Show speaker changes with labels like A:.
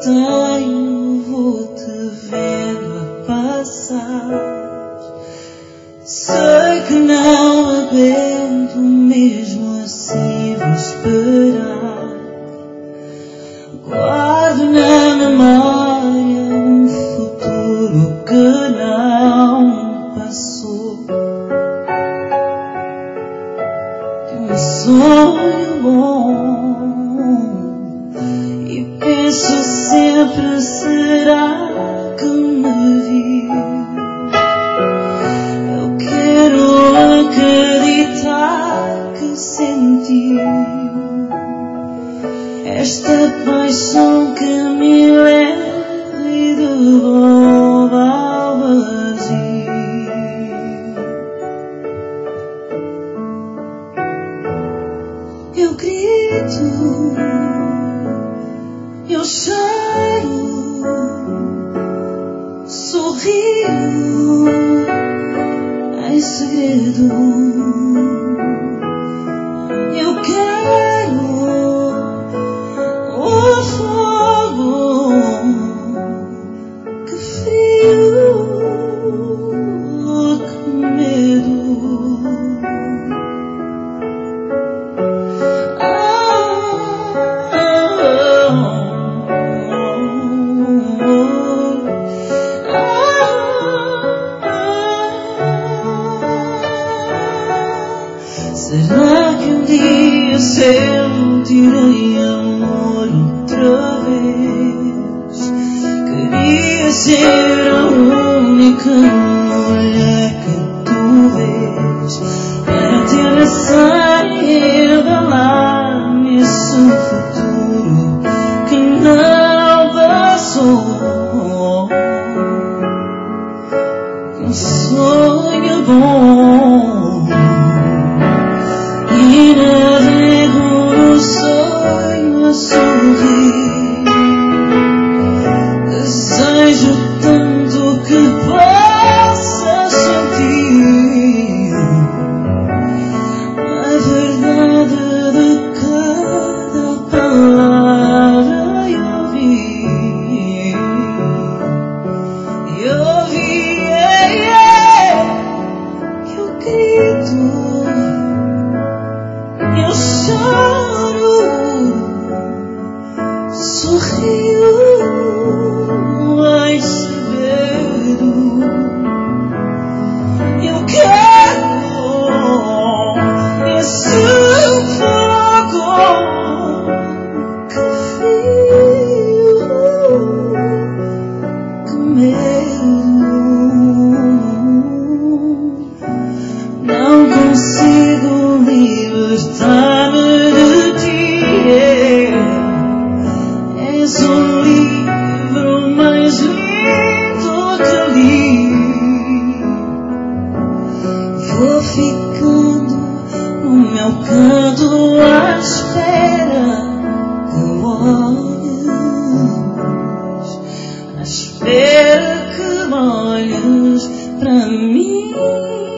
A: tenho, vou-te vendo a passar. Sei que não aguento, mesmo assim vou esperar. Guardo na memória um futuro que não passou. De um sonho bom, e penso sempre, será que me viu? Eu quero acreditar que sentiu esta paixão que me leva e devolve ao vazio. Eu grito, eu choro, sorrio em segredo. Eu quero o fogo, que frio, que medo. Será que um dia sentirei amor outra vez? Queria ser a única mulher que tu vês, para ter essa revelar-me esse futuro que não passou. Um sonho bom, e navego no sonho a sorrir. Desejo tanto que possas sentir a verdade de cada palavra e ouvir. E ouvir, eu grito, eu choro, sorrio em segredo. Eu quero esse fogo, que frio, que medo. Não consigo libertar-me de ti. És o livro mais lindo que li. Vou ficando no meu canto à espera que olhes, à espera que olhes para mim.